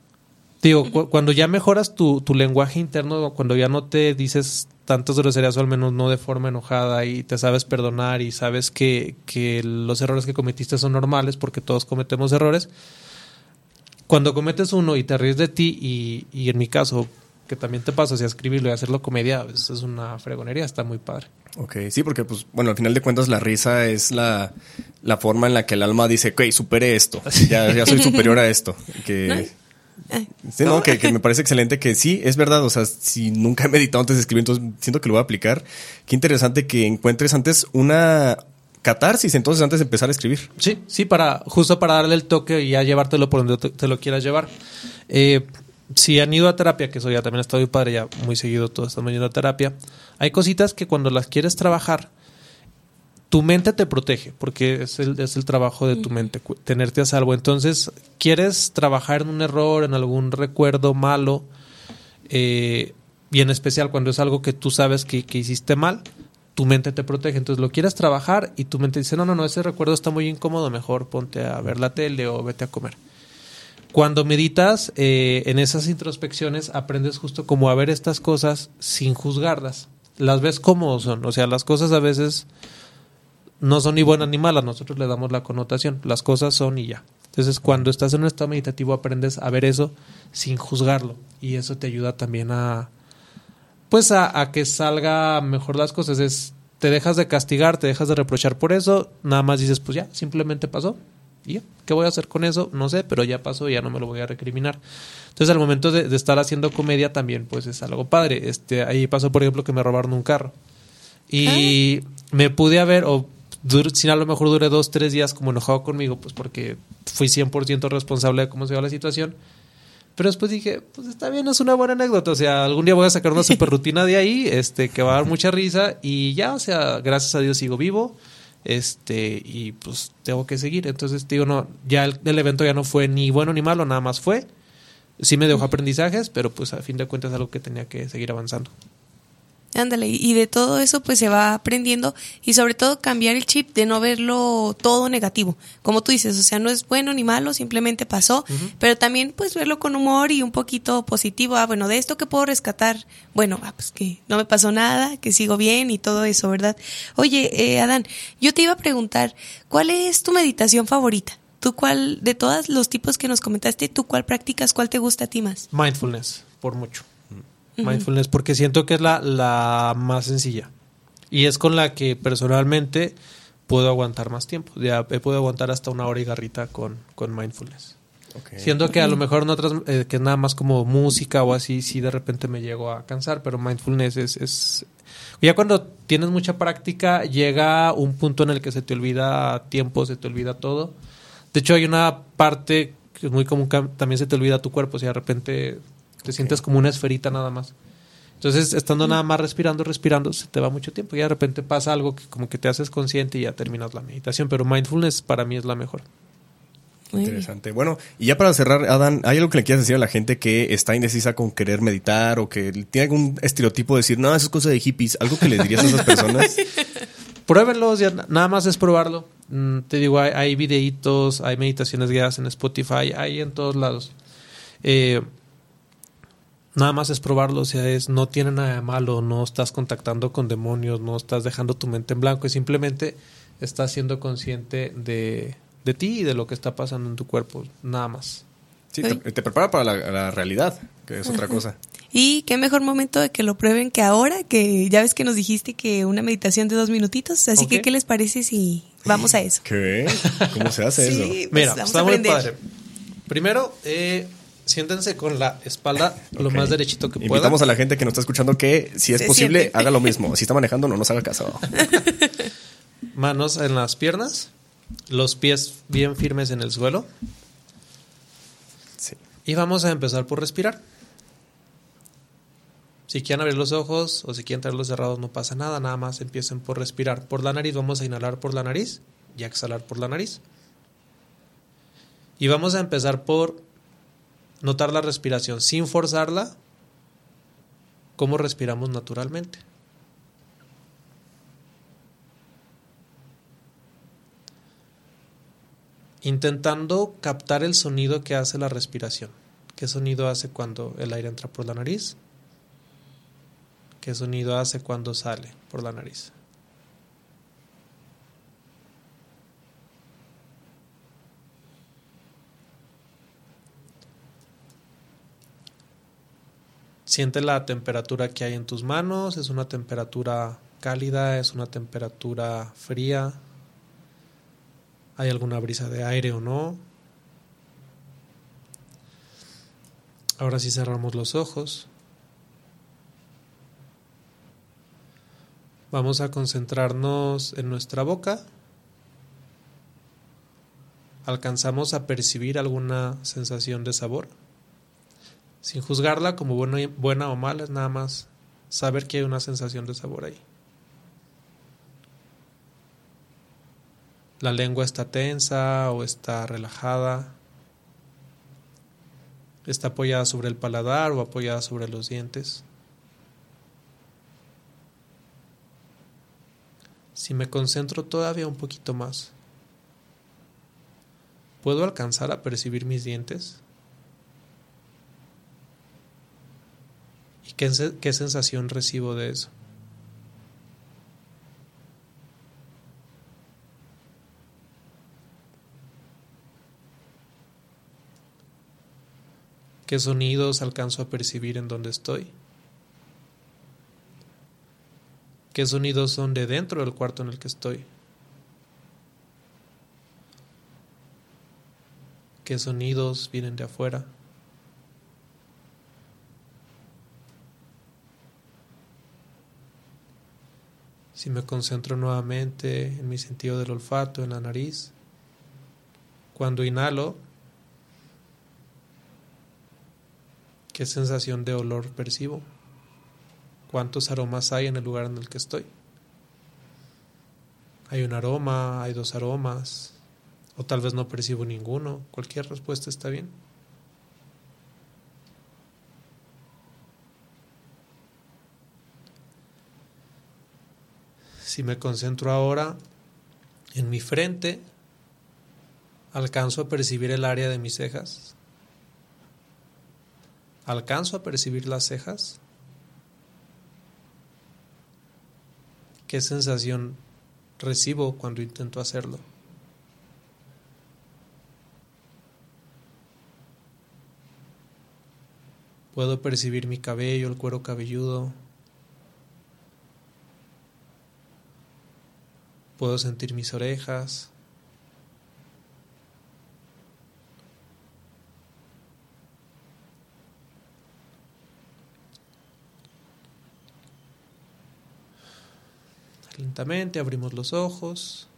Digo, cu- cuando ya mejoras tu, tu lenguaje interno, cuando ya no te dices tantas groserías o al menos no de forma enojada y te sabes perdonar y sabes que, que los errores que cometiste son normales porque todos cometemos errores, cuando cometes uno y te ríes de ti y, y en mi caso, que también te pasa, o sea, escribirlo y hacerlo comedia, pues, es una fregonería, está muy padre. Ok, sí, porque pues, bueno, al final de cuentas la risa es la, la forma en la que el alma dice, ok, superé esto, ya, ya soy superior a esto. Que, sí, no, que, que me parece excelente que sí, es verdad, o sea, si nunca he meditado antes de escribir, entonces siento que lo voy a aplicar. Qué interesante que encuentres antes una catarsis, entonces antes de empezar a escribir. Sí, sí, para justo para darle el toque y ya llevártelo por donde te, te lo quieras llevar. Eh, si han ido a terapia, que eso ya también está muy padre, ya muy seguido todos estamos yendo a terapia, hay cositas que cuando las quieres trabajar, tu mente te protege, porque es el, es el trabajo de tu mente, cu- tenerte a salvo. Entonces, quieres trabajar en un error, en algún recuerdo malo, eh, y en especial cuando es algo que tú sabes que, que hiciste mal, tu mente te protege. Entonces lo quieres trabajar y tu mente dice, no, no, no, ese recuerdo está muy incómodo, mejor ponte a ver la tele o vete a comer. Cuando meditas, eh, en esas introspecciones aprendes justo como a ver estas cosas sin juzgarlas. Las ves como son. O sea, las cosas a veces no son ni buenas ni malas. Nosotros le damos la connotación. Las cosas son y ya. Entonces, cuando estás en un estado meditativo, aprendes a ver eso sin juzgarlo. Y eso te ayuda también a, pues a, a que salga mejor las cosas. Es, te dejas de castigar, te dejas de reprochar por eso. Nada más dices, pues ya, simplemente pasó. Y ya, ¿qué voy a hacer con eso? No sé, pero ya pasó y ya no me lo voy a recriminar. Entonces, al momento de, de estar haciendo comedia también, pues es algo padre. Este, ahí pasó, por ejemplo, que me robaron un carro. Y ah. me pude haber, o dur, si a lo mejor duré dos, tres días como enojado conmigo, pues porque fui cien por ciento responsable de cómo se dio la situación. Pero después dije, pues está bien, es una buena anécdota. O sea, algún día voy a sacar una super rutina de ahí, este, que va a dar mucha risa. Y ya, o sea, gracias a Dios sigo vivo. Este, y pues tengo que seguir. Entonces, digo, no, ya el, el evento ya no fue ni bueno ni malo, nada más fue. Sí me dejó aprendizajes, pero pues a fin de cuentas es algo que tenía que seguir avanzando. Ándale, y de todo eso pues se va aprendiendo y sobre todo cambiar el chip de no verlo todo negativo. Como tú dices, o sea, no es bueno ni malo, simplemente pasó, uh-huh. pero también pues verlo con humor y un poquito positivo. Ah, bueno, de esto que puedo rescatar, bueno, ah, pues que no me pasó nada, que sigo bien y todo eso, ¿verdad? Oye, eh, Adán, yo te iba a preguntar, ¿cuál es tu meditación favorita? ¿Tú cuál, de todos los tipos que nos comentaste, tú cuál practicas, cuál te gusta a ti más? Mindfulness, por mucho. Mindfulness, porque siento que es la, la más sencilla y es con la que personalmente puedo aguantar más tiempo. Ya he podido aguantar hasta una hora y garrita con, con mindfulness. Okay. Siento que a lo mejor en otras, eh, que nada más como música o así, sí de repente me llego a cansar, pero mindfulness es, es... Ya cuando tienes mucha práctica llega un punto en el que se te olvida tiempo, se te olvida todo. De hecho hay una parte que es muy común, que también se te olvida tu cuerpo, o sea, de repente... Te okay. sientes como una esferita nada más. Entonces, estando nada más respirando, respirando, se te va mucho tiempo. Y de repente pasa algo que como que te haces consciente y ya terminas la meditación. Pero mindfulness para mí es la mejor. Interesante. Bueno, y ya para cerrar, Adán, ¿hay algo que le quieras decir a la gente que está indecisa con querer meditar o que tiene algún estereotipo de decir, no, eso es cosa de hippies? ¿Algo que le dirías a esas personas? Pruébenlo, ya nada más es probarlo. Mm, te digo, hay, hay videitos, hay meditaciones guiadas en Spotify, hay en todos lados. Eh... Nada más es probarlo, o sea, es, no tiene nada de malo, no estás contactando con demonios, no estás dejando tu mente en blanco, y simplemente estás siendo consciente de, de ti y de lo que está pasando en tu cuerpo, nada más. Sí, te, te prepara para la, la realidad, que es otra cosa. Y qué mejor momento de que lo prueben que ahora, que ya ves que nos dijiste que una meditación de dos minutitos, así okay. que ¿qué les parece si vamos a eso? ¿Qué? ¿Cómo se hace sí, eso? Pues Mira, está muy padre. Primero, eh... siéntense con la espalda okay. lo más derechito que puedan. Invitamos a la gente que nos está escuchando que, si es Se posible, siente. haga lo mismo. Si está manejando, no nos haga caso. Manos en las piernas, los pies bien firmes en el suelo. Sí. Y vamos a empezar por respirar. Si quieren abrir los ojos o si quieren tenerlos cerrados, no pasa nada. Nada más empiecen por respirar. Por la nariz vamos a inhalar por la nariz y a exhalar por la nariz. Y vamos a empezar por notar la respiración sin forzarla, cómo respiramos naturalmente. Intentando captar el sonido que hace la respiración. ¿Qué sonido hace cuando el aire entra por la nariz? ¿Qué sonido hace cuando sale por la nariz? Siente la temperatura que hay en tus manos. ¿Es una temperatura cálida? ¿Es una temperatura fría? ¿Hay alguna brisa de aire o no? Ahora sí cerramos los ojos. Vamos a concentrarnos en nuestra boca. ¿Alcanzamos a percibir alguna sensación de sabor? Sin juzgarla como buena, buena o mala, es nada más saber que hay una sensación de sabor ahí. La lengua está tensa o está relajada. Está apoyada sobre el paladar o apoyada sobre los dientes. Si me concentro todavía un poquito más, ¿puedo alcanzar a percibir mis dientes? ¿Y qué, qué sensación recibo de eso? ¿Qué sonidos alcanzo a percibir en donde estoy? ¿Qué sonidos son de dentro del cuarto en el que estoy? ¿Qué sonidos vienen de afuera? Si me concentro nuevamente en mi sentido del olfato, en la nariz, cuando inhalo, ¿Qué sensación de olor percibo? ¿Cuántos aromas hay en el lugar en el que estoy? ¿Hay un aroma? ¿Hay dos aromas? O tal vez no percibo ninguno. Cualquier respuesta está bien. Si me concentro ahora en mi frente, alcanzo a percibir el área de mis cejas. ¿Alcanzo a percibir las cejas? ¿Qué sensación recibo cuando intento hacerlo? Puedo percibir mi cabello, el cuero cabelludo. Puedo sentir mis orejas. Lentamente abrimos los ojos.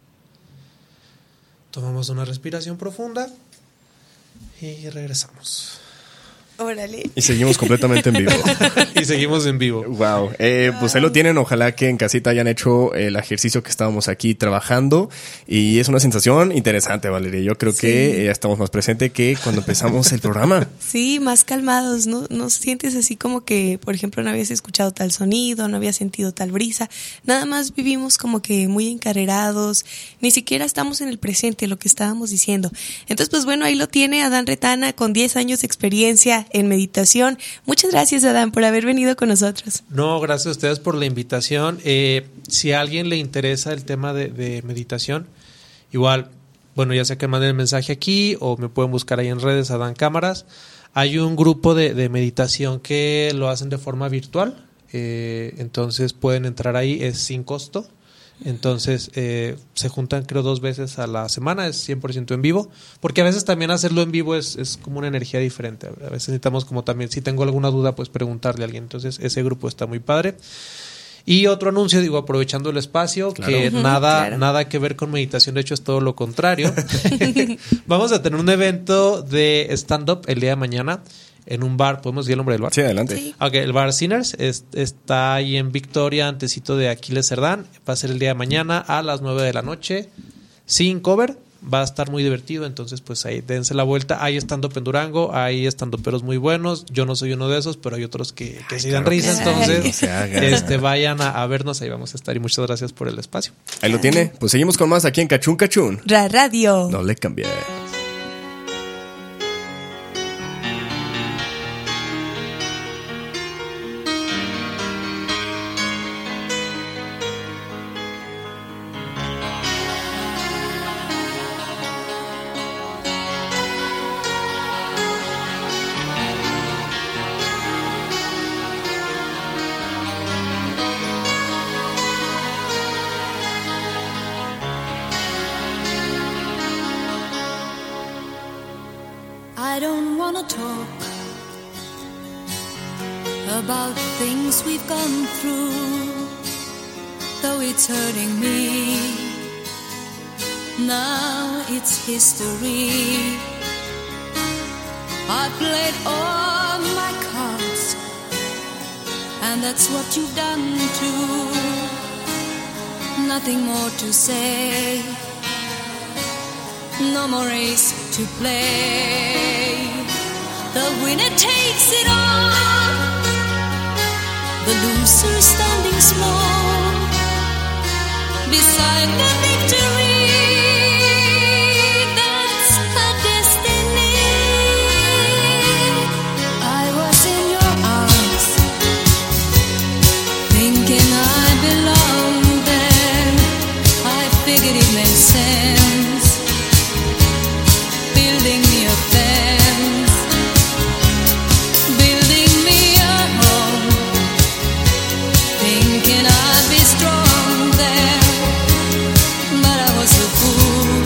Tomamos una respiración profunda y regresamos. Órale. Y seguimos completamente en vivo. Y seguimos en vivo. Wow. Eh, pues ahí lo tienen. Ojalá que en casita hayan hecho el ejercicio que estábamos aquí trabajando. Y es una sensación interesante, Valeria. Yo creo Sí. que ya estamos más presentes que cuando empezamos el programa. Sí, más calmados, ¿no? No sientes así como que, por ejemplo, no habías escuchado tal sonido, no habías sentido tal brisa. Nada más vivimos como que muy encarrerados. Ni siquiera estamos en el presente, lo que estábamos diciendo. Entonces, pues bueno, ahí lo tiene Adán Retana con diez años de experiencia en meditación. Muchas gracias, Adán, por haber venido con nosotros. No, gracias a ustedes por la invitación. Eh, si a alguien le interesa el tema de, de meditación, igual, bueno, ya sea que manden el mensaje aquí o me pueden buscar ahí en redes, Adán Cámaras. Hay un grupo de, de meditación que lo hacen de forma virtual, eh, entonces pueden entrar ahí, es sin costo. Entonces eh, se juntan creo dos veces a la semana, es cien por ciento en vivo, porque a veces también hacerlo en vivo es, es como una energía diferente. A veces necesitamos como también, si tengo alguna duda, pues preguntarle a alguien. Entonces ese grupo está muy padre. Y otro anuncio, digo, aprovechando el espacio, Claro. que Ujú, nada, claro. nada que ver con meditación, de hecho es todo lo contrario. Vamos a tener un evento de stand-up el día de mañana en un bar. ¿Podemos decir el nombre del bar? Sí, adelante. Sí. Ok, el bar Sinners es- está ahí en Victoria, antecito de Aquiles Cerdán. Va a ser el día de mañana a las nueve de la noche, sin cover. Va a estar muy divertido, entonces pues ahí dense la vuelta. Hay stand-up en Durango, hay stand-uperos muy buenos. Yo no soy uno de esos, pero hay otros que, que sí dan claro que risa. sí. Entonces, No se haga. este, vayan a, a vernos, ahí vamos a estar. Y muchas gracias por el espacio. Ahí lo tiene. Pues seguimos con más aquí en Cachún Cachún. Ra Radio. No le cambié. I don't wanna talk about things we've gone through, though it's hurting me. Now it's history. I played all my cards, and that's what you've done too. Nothing more to say. No more race to play. The winner takes it all. The loser standing small beside the victory. That's her destiny. I was in your arms, thinking I belonged there. I figured it made sense, building me a fence, building me a home, thinking I'd be strong there. But I was a fool,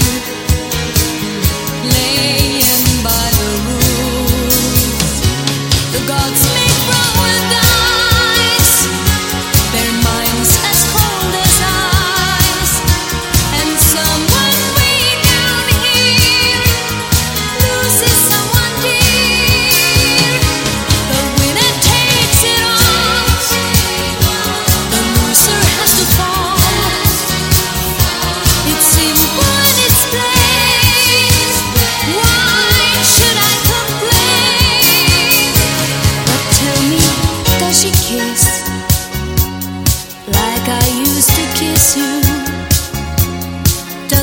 laying by the rules. The gods make wrong with dice, their minds as cold as ice. And someone way down here loses someone dear.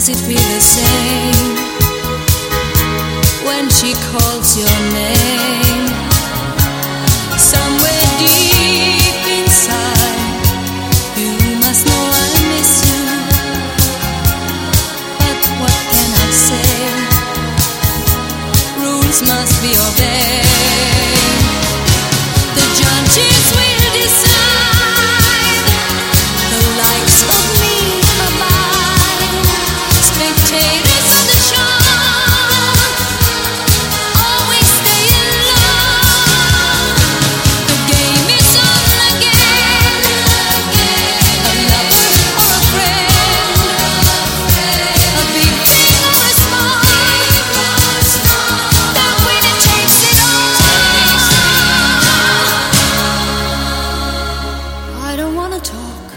Does it feel the same when she calls your name? Somewhere deep inside, you must know I miss you. But what can I say? Rules must be obeyed. The judges will decide the likes of me or mine. Spectators of the show always stay in love. The game is on again. A lover or a friend, a big thing or a small, the winner takes it all. I don't wanna talk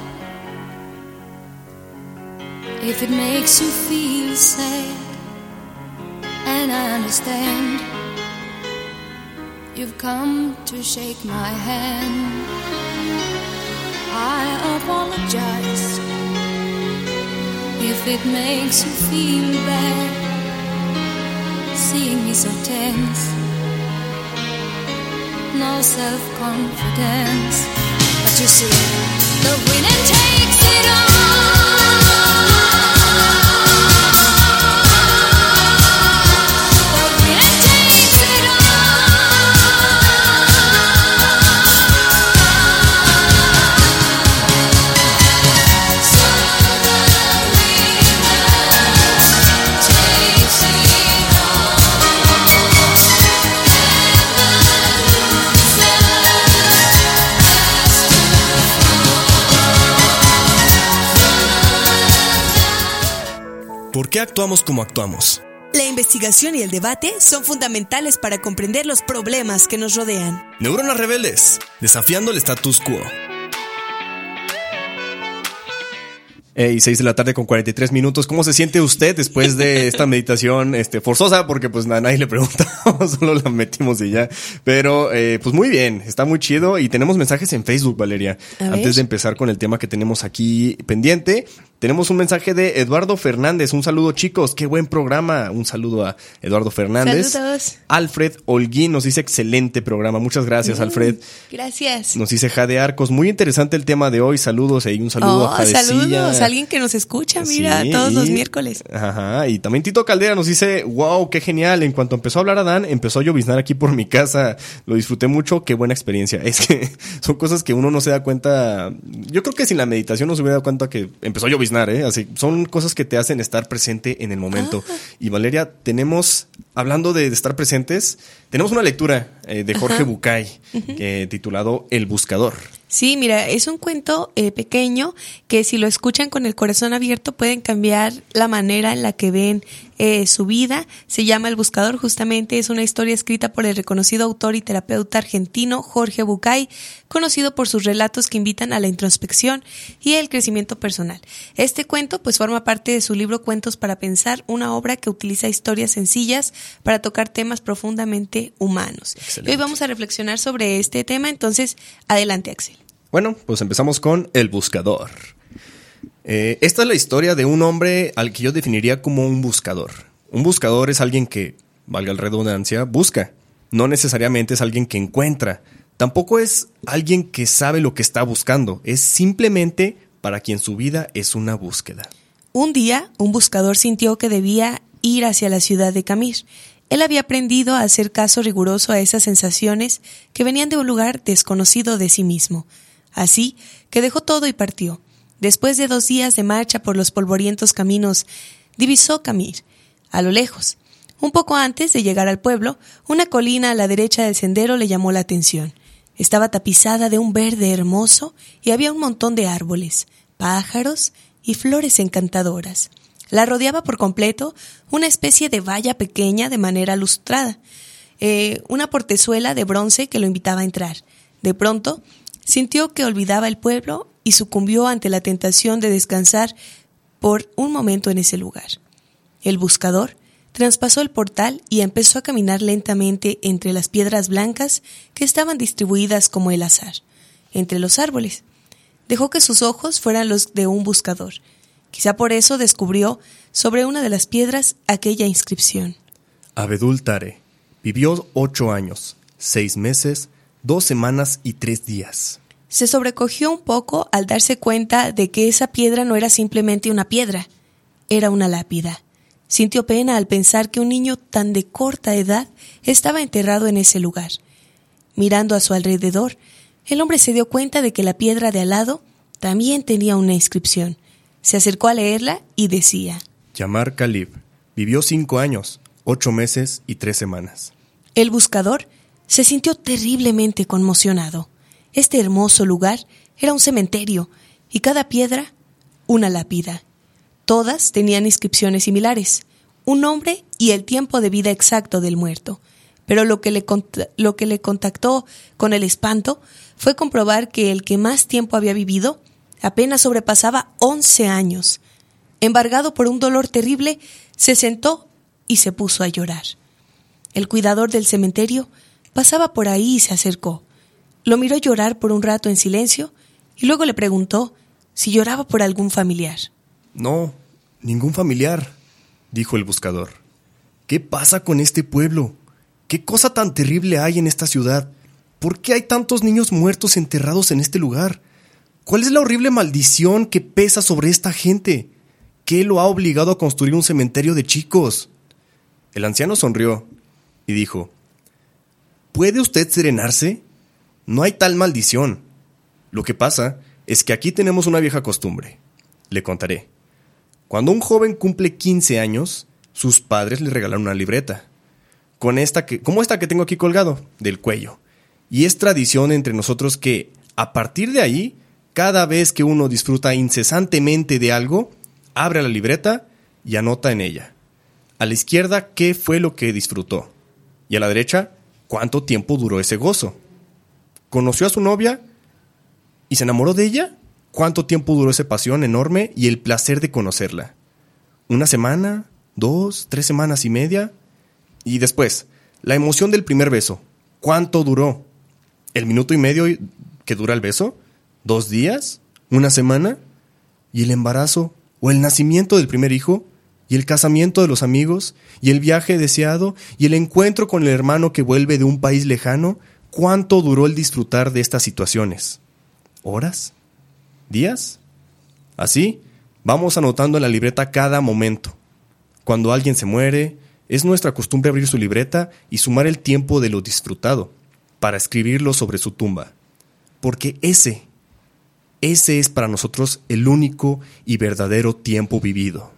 if it makes you feel sad, and I understand. You've come to shake my hand. I apologize if it makes you feel bad, seeing me so tense, no self-confidence. But you see, the winner takes it all. The winner takes it all. So the winner takes it all. ¿Por qué actuamos como actuamos? La investigación y el debate son fundamentales para comprender los problemas que nos rodean. Neuronas rebeldes, desafiando el status quo. Hey, seis de la tarde con cuarenta y tres minutos. ¿Cómo se siente usted después de esta meditación este, forzosa? Porque pues a nadie le preguntamos, solo la metimos y ya. Pero eh, pues muy bien, está muy chido. Y tenemos mensajes en Facebook, Valeria. Antes de empezar con el tema que tenemos aquí pendiente, tenemos un mensaje de Eduardo Fernández. Un saludo, chicos, qué buen programa. Un saludo a Eduardo Fernández. Saludos. Alfred Holguín nos dice excelente programa. Muchas gracias, mm, Alfred. Gracias. Nos dice Jade Arcos, muy interesante el tema de hoy. Saludos y un saludo oh, a Jadecilla. Saludos, alguien que nos escucha, mira, Sí, todos y, los miércoles. Ajá, y también Tito Caldera nos dice, wow, qué genial. En cuanto empezó a hablar Adán, empezó a lloviznar aquí por mi casa. Lo disfruté mucho, qué buena experiencia. Es que son cosas que uno no se da cuenta. Yo creo que sin la meditación no se hubiera dado cuenta que empezó a lloviznar, ¿eh? Así, son cosas que te hacen estar presente en el momento. Ah. Y Valeria, tenemos, hablando de, de estar presentes, tenemos una lectura eh, de Jorge Ajá. Bucay, uh-huh. eh, titulado El Buscador. Sí, mira, es un cuento eh, pequeño que si lo escuchan con el corazón abierto pueden cambiar la manera en la que ven eh, su vida. Se llama El Buscador, justamente es una historia escrita por el reconocido autor y terapeuta argentino Jorge Bucay, conocido por sus relatos que invitan a la introspección y el crecimiento personal. Este cuento pues forma parte de su libro Cuentos para Pensar, una obra que utiliza historias sencillas para tocar temas profundamente humanos. Excelente. Y hoy vamos a reflexionar sobre este tema, entonces adelante, Axel. Bueno, pues empezamos con El Buscador. Eh, esta es la historia de un hombre al que yo definiría como un buscador. Un buscador es alguien que, valga la redundancia, busca. No necesariamente es alguien que encuentra. Tampoco es alguien que sabe lo que está buscando. Es simplemente para quien su vida es una búsqueda. Un día, un buscador sintió que debía ir hacia la ciudad de Camir. Él había aprendido a hacer caso riguroso a esas sensaciones que venían de un lugar desconocido de sí mismo. Así que dejó todo y partió. Después de dos días de marcha por los polvorientos caminos, divisó Camir, a lo lejos. Un poco antes de llegar al pueblo, una colina a la derecha del sendero le llamó la atención. Estaba tapizada de un verde hermoso y había un montón de árboles, pájaros y flores encantadoras. La rodeaba por completo una especie de valla pequeña de manera lustrada, eh, una portezuela de bronce que lo invitaba a entrar. De pronto, sintió que olvidaba el pueblo y sucumbió ante la tentación de descansar por un momento en ese lugar. El buscador traspasó el portal y empezó a caminar lentamente entre las piedras blancas que estaban distribuidas como el azar, entre los árboles. Dejó que sus ojos fueran los de un buscador. Quizá por eso descubrió sobre una de las piedras aquella inscripción. Abedul Tare vivió ocho años, seis meses, dos semanas y tres días. Se sobrecogió un poco al darse cuenta de que esa piedra no era simplemente una piedra, era una lápida. Sintió pena al pensar que un niño tan de corta edad estaba enterrado en ese lugar. Mirando a su alrededor, el hombre se dio cuenta de que la piedra de al lado también tenía una inscripción. Se acercó a leerla y decía: Yamar Khalib vivió cinco años, ocho meses y tres semanas. El buscador se sintió terriblemente conmocionado. Este hermoso lugar era un cementerio y cada piedra una lápida. Todas tenían inscripciones similares, un nombre y el tiempo de vida exacto del muerto. Pero lo que le, cont- lo que le contactó con el espanto fue comprobar que el que más tiempo había vivido apenas sobrepasaba once años. Embargado por un dolor terrible, se sentó y se puso a llorar. El cuidador del cementerio pasaba por ahí y se acercó. Lo miró llorar por un rato en silencio y luego le preguntó si lloraba por algún familiar. No, ningún familiar, dijo el buscador. ¿Qué pasa con este pueblo? ¿Qué cosa tan terrible hay en esta ciudad? ¿Por qué hay tantos niños muertos enterrados en este lugar? ¿Cuál es la horrible maldición que pesa sobre esta gente? ¿Qué lo ha obligado a construir un cementerio de chicos? El anciano sonrió y dijo: ¿Puede usted serenarse? No hay tal maldición. Lo que pasa es que aquí tenemos una vieja costumbre. Le contaré. Cuando un joven cumple quince años, sus padres le regalan una libreta, con esta que, como esta que tengo aquí colgado, del cuello. Y es tradición entre nosotros que, a partir de ahí, cada vez que uno disfruta incesantemente de algo, abre la libreta y anota en ella. A la izquierda, qué fue lo que disfrutó. Y a la derecha, cuánto tiempo duró ese gozo. ¿Conoció a su novia y se enamoró de ella? ¿Cuánto tiempo duró esa pasión enorme y el placer de conocerla? ¿Una semana? ¿Dos? ¿Tres semanas y media? Y después, la emoción del primer beso. ¿Cuánto duró? ¿El minuto y medio que dura el beso? ¿Dos días? ¿Una semana? ¿Y el embarazo? ¿O el nacimiento del primer hijo? ¿Y el casamiento de los amigos? ¿Y el viaje deseado? ¿Y el encuentro con el hermano que vuelve de un país lejano? ¿Cuánto duró el disfrutar de estas situaciones? ¿Horas? ¿Días? Así, vamos anotando en la libreta cada momento. Cuando alguien se muere, es nuestra costumbre abrir su libreta y sumar el tiempo de lo disfrutado, para escribirlo sobre su tumba. Porque ese, ese es para nosotros el único y verdadero tiempo vivido.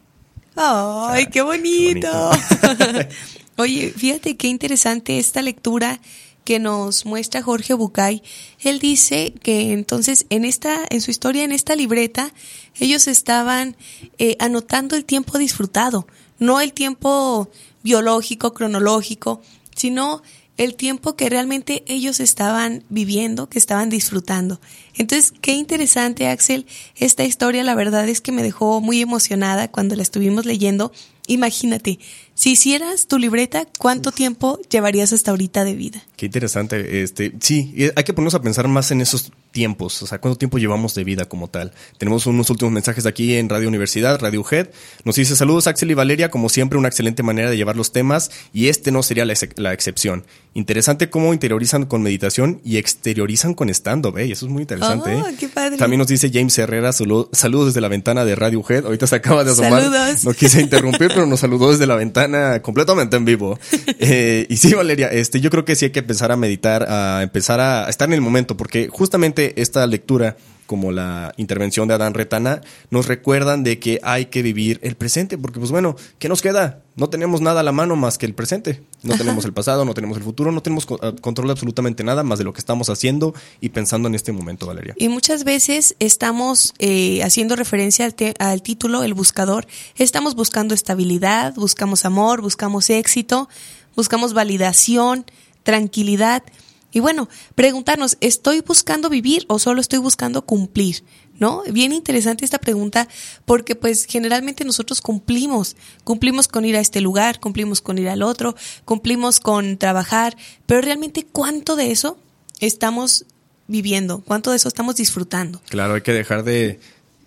¡Ay, qué bonito! Qué bonito. Oye, fíjate qué interesante esta lectura que nos muestra Jorge Bucay. Él dice que entonces en esta, en su historia, en esta libreta, ellos estaban eh, anotando el tiempo disfrutado, no el tiempo biológico, cronológico, sino el tiempo que realmente ellos estaban viviendo, que estaban disfrutando. Entonces, qué interesante, Axel, esta historia. La verdad es que me dejó muy emocionada cuando la estuvimos leyendo. Imagínate, si hicieras tu libreta, ¿cuánto Uf. tiempo llevarías hasta ahorita de vida? Qué interesante. Este, sí, hay que ponernos a pensar más en esos tiempos, o sea, cuánto tiempo llevamos de vida como tal. Tenemos unos últimos mensajes aquí en Radio Universidad, Radio U G E D. Nos dice: saludos Axel y Valeria, como siempre una excelente manera de llevar los temas y este no sería la, ex- la excepción. Interesante cómo interiorizan con meditación y exteriorizan con stand-up, ¿eh? Eso es muy interesante. Oh, ¿eh? Qué padre. También nos dice James Herrera: saludos, saludos desde la ventana de Radio U G E D. Ahorita se acaba de asomar. Saludos. No quise interrumpir, pero nos saludó desde la ventana completamente en vivo. Eh, y sí, Valeria, este, yo creo que sí hay que empezar a meditar, a empezar a estar en el momento, porque justamente esta lectura, como la intervención de Adán Retana, nos recuerdan de que hay que vivir el presente, porque pues bueno, ¿qué nos queda? No tenemos nada a la mano más que el presente. No tenemos el pasado, no tenemos el futuro, no tenemos control de absolutamente nada más de lo que estamos haciendo y pensando en este momento, Valeria. Y muchas veces estamos eh, haciendo referencia al, te- al título, El Buscador. Estamos buscando estabilidad, buscamos amor, buscamos éxito, buscamos validación, tranquilidad. Y bueno, preguntarnos, ¿estoy buscando vivir o solo estoy buscando cumplir? ¿No? Bien interesante esta pregunta, porque pues generalmente nosotros cumplimos, cumplimos con ir a este lugar, cumplimos con ir al otro, cumplimos con trabajar, pero realmente ¿cuánto de eso estamos viviendo? ¿Cuánto de eso estamos disfrutando? Claro, hay que dejar de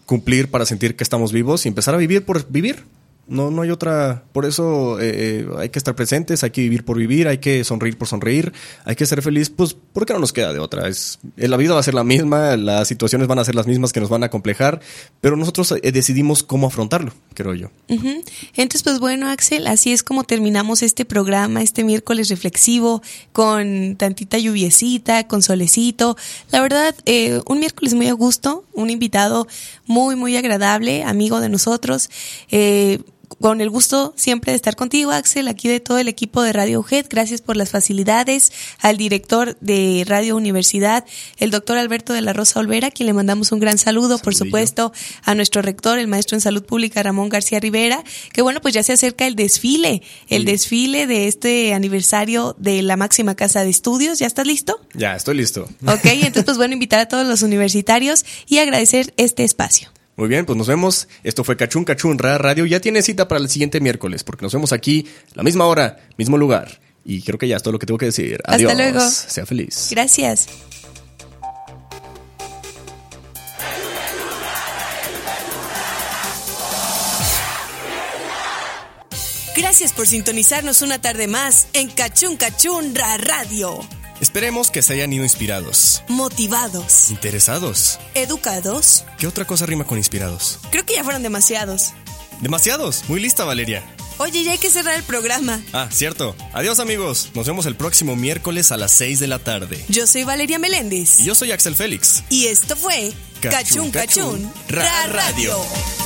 cumplir para sentir que estamos vivos y empezar a vivir por vivir. No, no hay otra. Por eso eh, hay que estar presentes, hay que vivir por vivir, hay que sonreír por sonreír, hay que ser feliz, pues porque no nos queda de otra. Es, la vida va a ser la misma, las situaciones van a ser las mismas que nos van a acomplejar, pero nosotros eh, decidimos cómo afrontarlo, creo yo. Uh-huh. Entonces, pues bueno, Axel, así es como terminamos este programa, este miércoles reflexivo, con tantita lluviecita, con solecito. La verdad, eh, un miércoles muy a gusto, un invitado muy, muy agradable, amigo de nosotros. Eh, Con el gusto siempre de estar contigo, Axel, aquí de todo el equipo de Radio U G E D. Gracias por las facilidades. Al director de Radio Universidad, el doctor Alberto de la Rosa Olvera, a quien le mandamos un gran saludo, por supuesto, a nuestro rector, el maestro en Salud Pública, Ramón García Rivera, que bueno, pues ya se acerca el desfile, el sí. desfile de este aniversario de la máxima casa de estudios. ¿Ya estás listo? Ya, estoy listo. Ok, entonces pues bueno, invitar a todos los universitarios y agradecer este espacio. Muy bien, pues nos vemos. Esto fue Cachún Cachún Ra Radio. Ya tiene cita para el siguiente miércoles, porque nos vemos aquí, la misma hora, mismo lugar. Y creo que ya es todo lo que tengo que decir. Adiós. Hasta luego. Sea feliz. Gracias. Gracias por sintonizarnos una tarde más en Cachún Cachún Ra Radio. Esperemos que se hayan ido inspirados, Motivados, interesados. educados. ¿Qué otra cosa rima con inspirados? Creo que ya fueron demasiados. Demasiados. Muy lista, Valeria. Oye, ya hay que cerrar el programa. Ah, cierto. Adiós, amigos. Nos vemos el próximo miércoles a las seis de la tarde. Yo soy Valeria Meléndez. Y yo soy Axel Félix. Y esto fue Cachún Cachún Ra Radio.